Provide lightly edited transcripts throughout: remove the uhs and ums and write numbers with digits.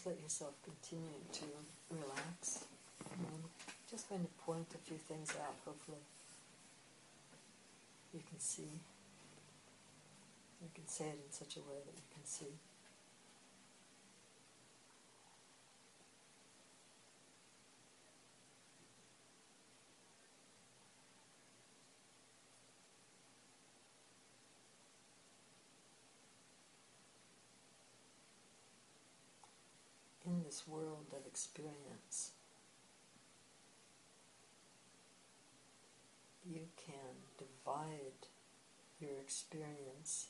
let yourself continue to relax. I'm just going to point a few things out, hopefully you can see. You can say it in such a way that you can see. In this world of experience, you can divide your experience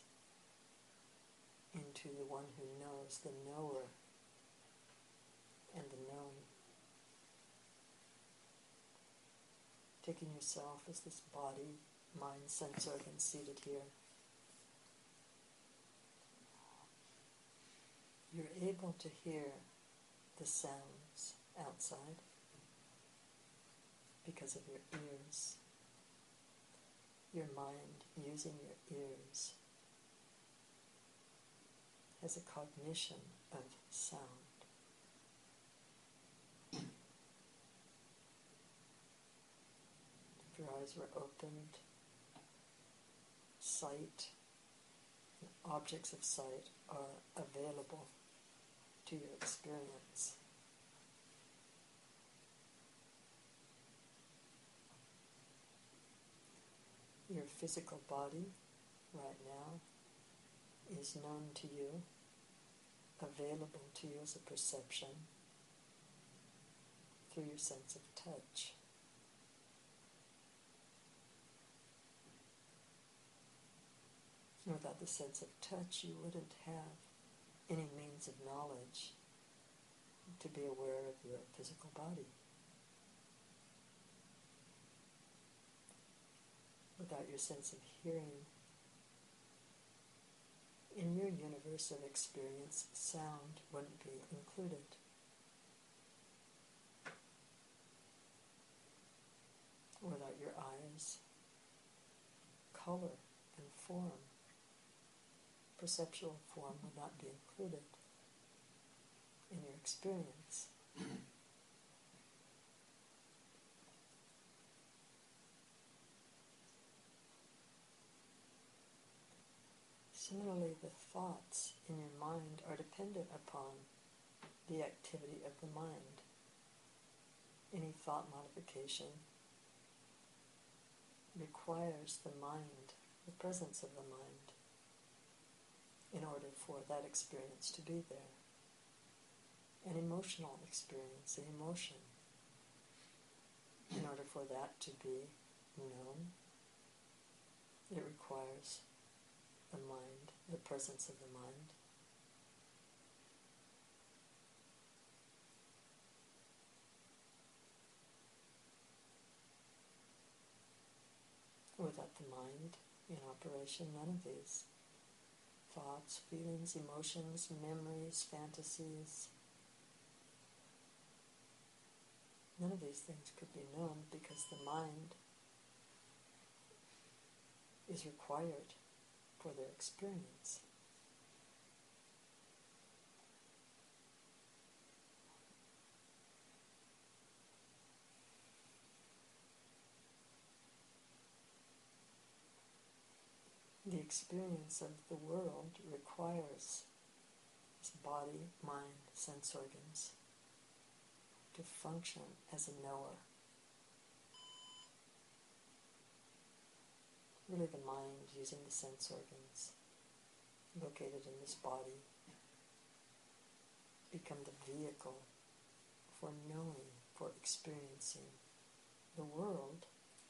into the one who knows, the knower, and the known. Taking yourself as this body, mind, sense organ seated here, you're able to hear the sounds outside because of your ears. Your mind, using your ears, has a cognition of sound. If your eyes were opened, sight, objects of sight are available to your experience. Your physical body right now is known to you, available to you as a perception through your sense of touch. Without the sense of touch, you wouldn't have any means of knowledge to be aware of your physical body. Without your sense of hearing, in your universe of experience, sound wouldn't be included. Without your eyes, color and form, perceptual form would not be included in your experience. Similarly, the thoughts in your mind are dependent upon the activity of the mind. Any thought modification requires the mind, the presence of the mind, in order for that experience to be there. An emotional experience, an emotion, in order for that to be known, it requires the mind, the presence of the mind. Without the mind in operation, none of these thoughts, feelings, emotions, memories, fantasies, none of these things could be known because the mind is required for their experience. The experience of the world requires this body, mind, sense organs to function as a knower. Really the mind, using the sense organs located in this body, become the vehicle for knowing, for experiencing the world,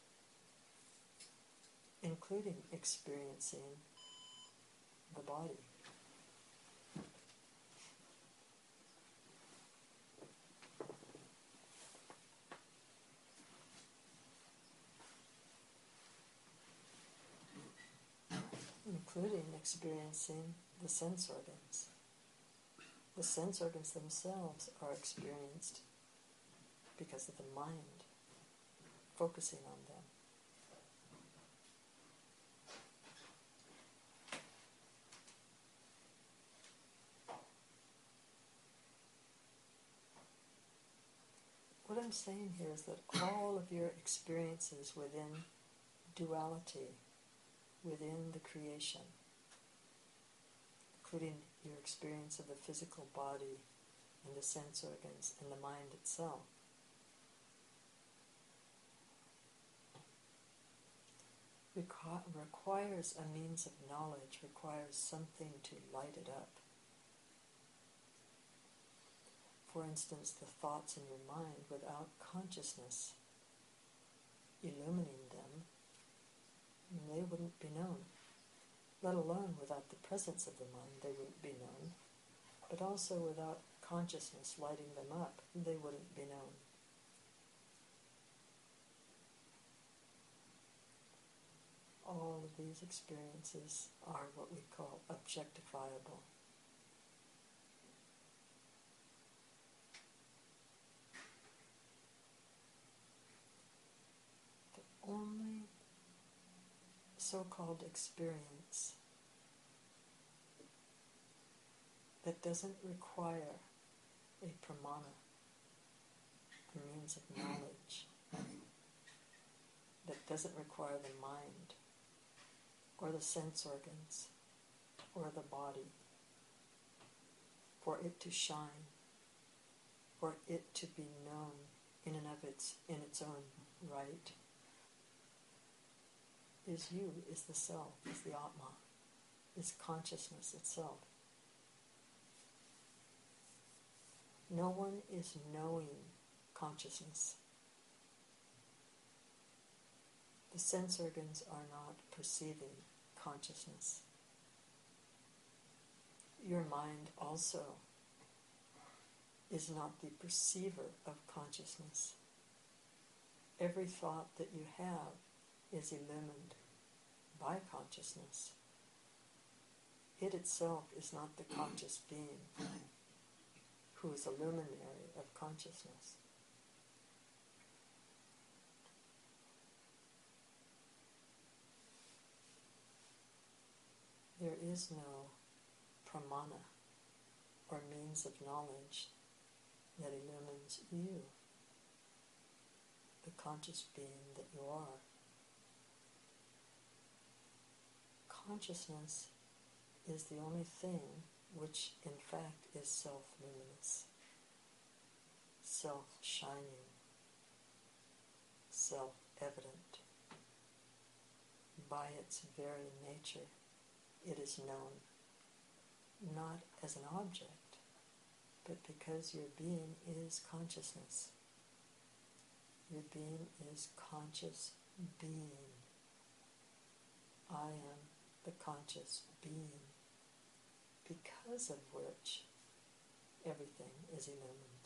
including experiencing the body. Including experiencing the sense organs. The sense organs themselves are experienced because of the mind focusing on them. I'm saying here is that all of your experiences within duality, within the creation, including your experience of the physical body and the sense organs and the mind itself, requires a means of knowledge, requires something to light it up. For instance, the thoughts in your mind, without consciousness illumining them, they wouldn't be known. Let alone without the presence of the mind, they wouldn't be known. But also without consciousness lighting them up, they wouldn't be known. All of these experiences are what we call objectifiable. The only so-called experience that doesn't require a pramana, a means of knowledge, that doesn't require the mind, or the sense organs, or the body, for it to shine, for it to be known in and of in its own right, is you, is the self, is the Atma, is consciousness itself. No one is knowing consciousness. The sense organs are not perceiving consciousness. Your mind also is not the perceiver of consciousness. Every thought that you have is illumined by consciousness. It itself is not the conscious being who is a luminary of consciousness. There is no pramana or means of knowledge that illumines you, the conscious being that you are. Consciousness is the only thing which in fact is self-luminous, self-shining, self-evident. By its very nature, it is known, not as an object, but because your being is consciousness. Your being is conscious being. I am the conscious being, because of which everything is illumined.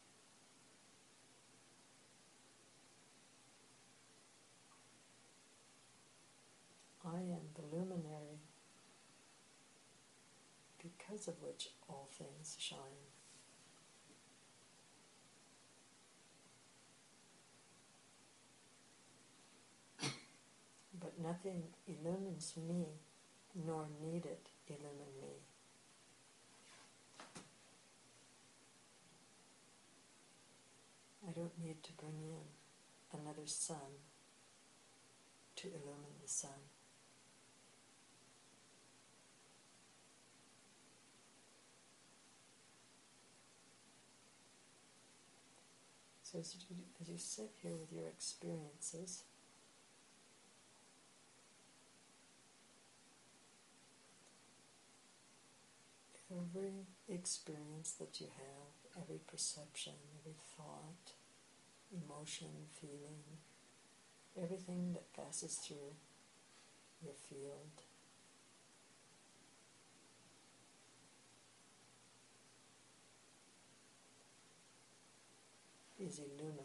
I am the luminary, because of which all things shine. But nothing illumines me, nor need it illumine me. I don't need to bring in another sun to illumine the sun. So as you sit here with your experiences, every experience that you have, every perception, every thought, emotion, feeling, everything that passes through your field is illumined.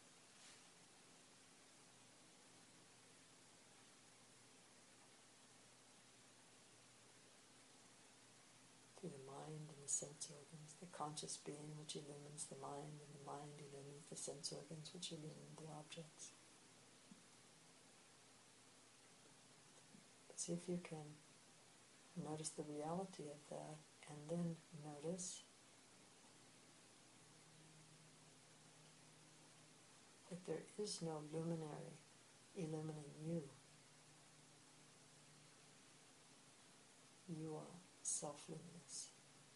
Through the mind and the sense organs, the conscious being which illumines the mind, and the mind illumines the sense organs which illumine the objects. But see if you can notice the reality of that, and then notice there is no luminary illuminating you. You are self-luminous.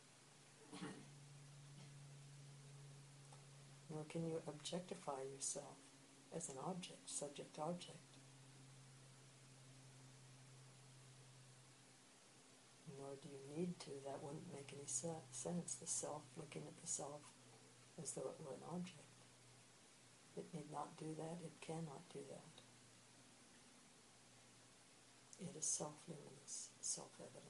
Nor can you objectify yourself as an object, subject-object. Nor do you need to. That wouldn't make any sense. The self looking at the self as though it were an object. It need not do that. It cannot do that. It is self-luminous, self-evident.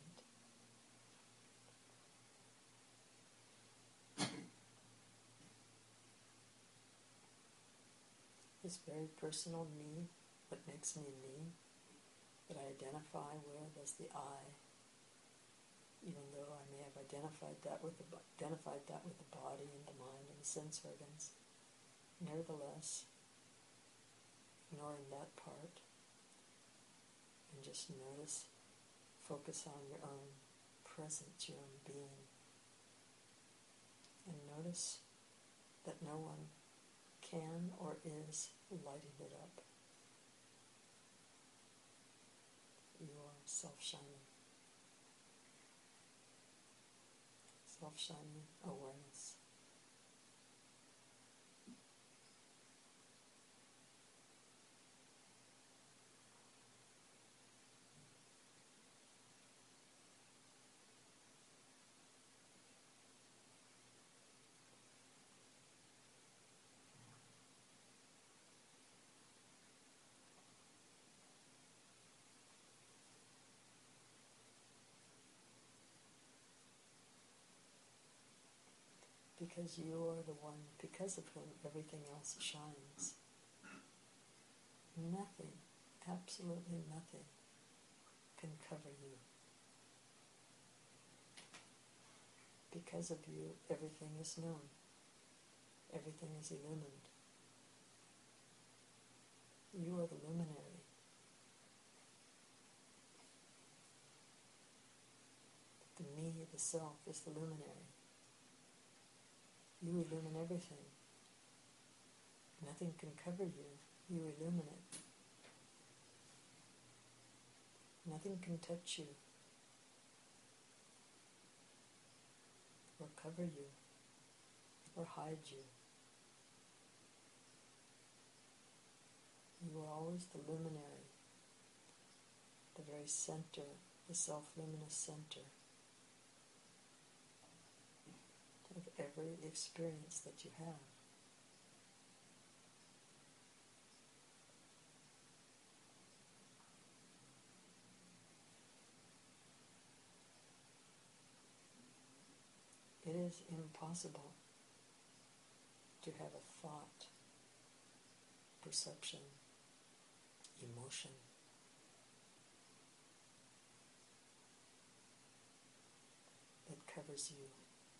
This very personal me, what makes me me, that I identify with as the I, even though I may have identified that with the body and the mind and the sense organs, nevertheless, ignoring that part, and just notice, focus on your own presence, your own being, and notice that no one can or is lighting it up. You are self-shining. Self-shining awareness. Because you are the one, because of whom everything else shines. Nothing, absolutely nothing, can cover you. Because of you, everything is known. Everything is illumined. You are the luminary. The me, the self, is the luminary. You illumine everything. Nothing can cover you. You illumine it. Nothing can touch you or cover you or hide you. You are always the luminary, the very center, the self-luminous center of every experience that you have. It is impossible to have a thought, perception, emotion that covers you.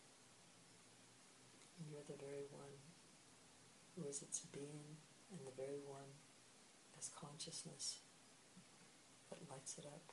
You're the very one who is its being, and the very one as consciousness that lights it up.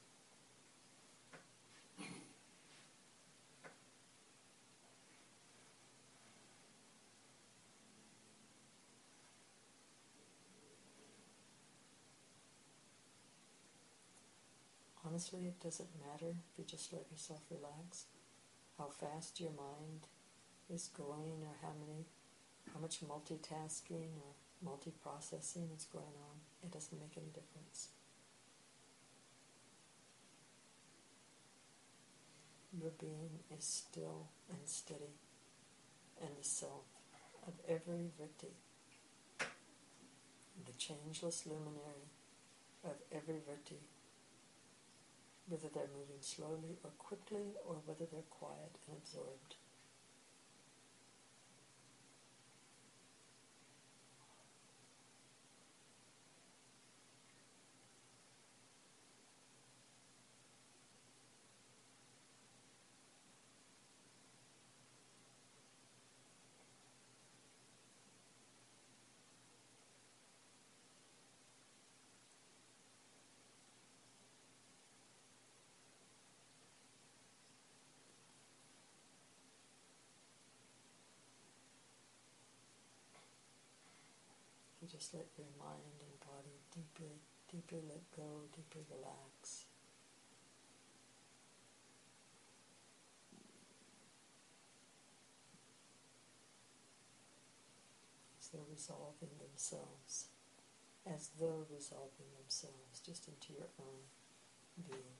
Honestly, it doesn't matter if you just let yourself relax, how fast your mind is going, or how much multitasking or multiprocessing is going on. It doesn't make any difference. Your being is still and steady, and the self of every vritti, the changeless luminary of every vritti, whether they're moving slowly or quickly, or whether they're quiet and absorbed. just let your mind and body deeply let go, deeply relax. As they're resolving themselves, just into your own being.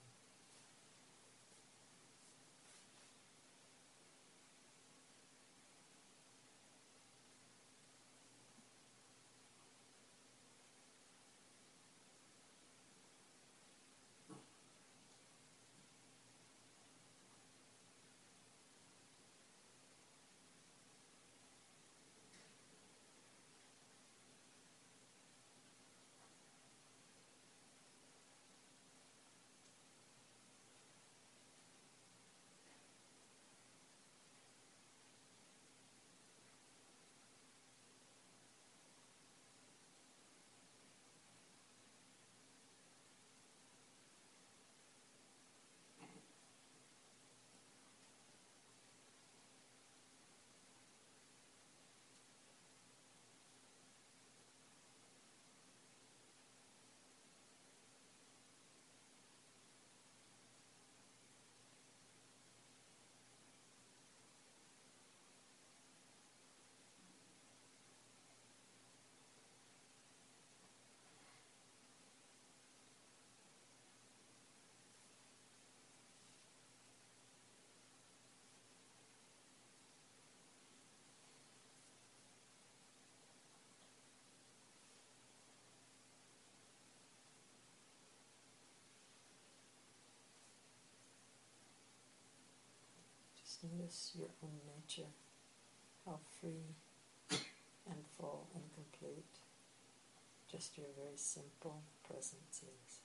Just notice your own nature, how free and full and complete just your very simple presence is.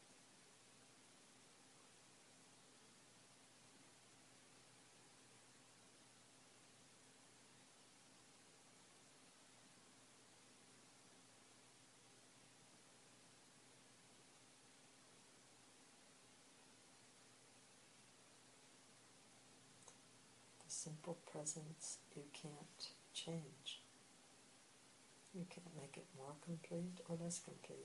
The simple presence you can't change. You can't make it more complete or less complete.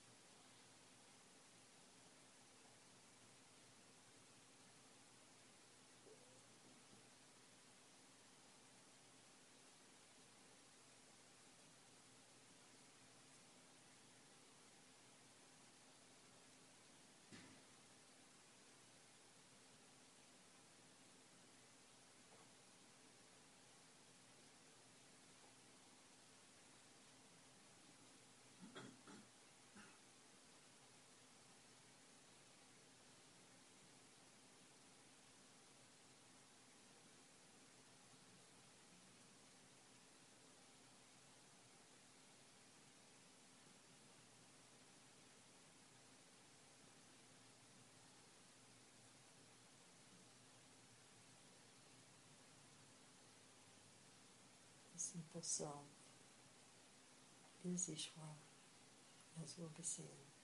The simple self is Ishvara, as will be seen.